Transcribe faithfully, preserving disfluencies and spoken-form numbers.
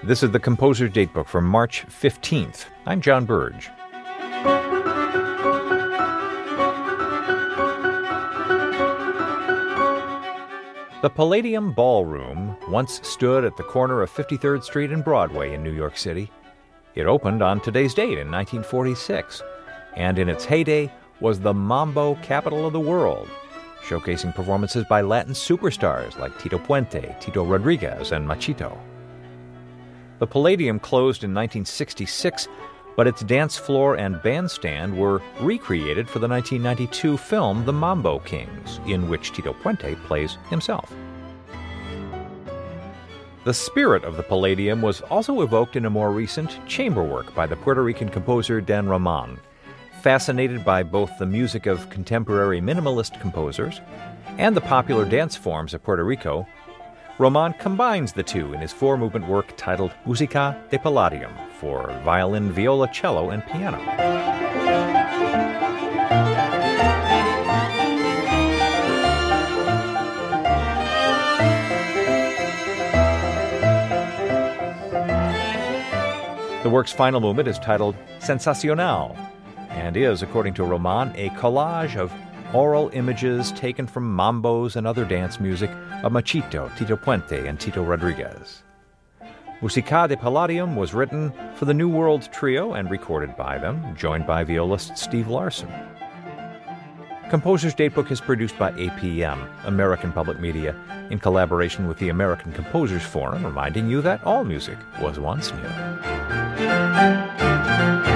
This is the Composer's Datebook for March fifteenth. I'm John Burge. The Palladium Ballroom once stood at the corner of fifty-third Street and Broadway in New York City. It opened on today's date in nineteen forty-six, and in its heyday was the mambo capital of the world, showcasing performances by Latin superstars like Tito Puente, Tito Rodriguez, and Machito. The Palladium closed in nineteen sixty-six, but its dance floor and bandstand were recreated for the nineteen ninety-two film The Mambo Kings, in which Tito Puente plays himself. The spirit of the Palladium was also evoked in a more recent chamber work by the Puerto Rican composer Dan Roman. Fascinated by both the music of contemporary minimalist composers and the popular dance forms of Puerto Rico, Roman combines the two in his four-movement work titled Musica de Palladium for violin, viola, cello, and piano. The work's final movement is titled Sensacional and is, according to Roman, a collage of oral images taken from mambos and other dance music of Machito, Tito Puente, and Tito Rodriguez. Musica de Palladium was written for the New World Trio and recorded by them, joined by violist Steve Larson. Composer's Datebook is produced by A P M, American Public Media, in collaboration with the American Composers Forum, reminding you that all music was once new.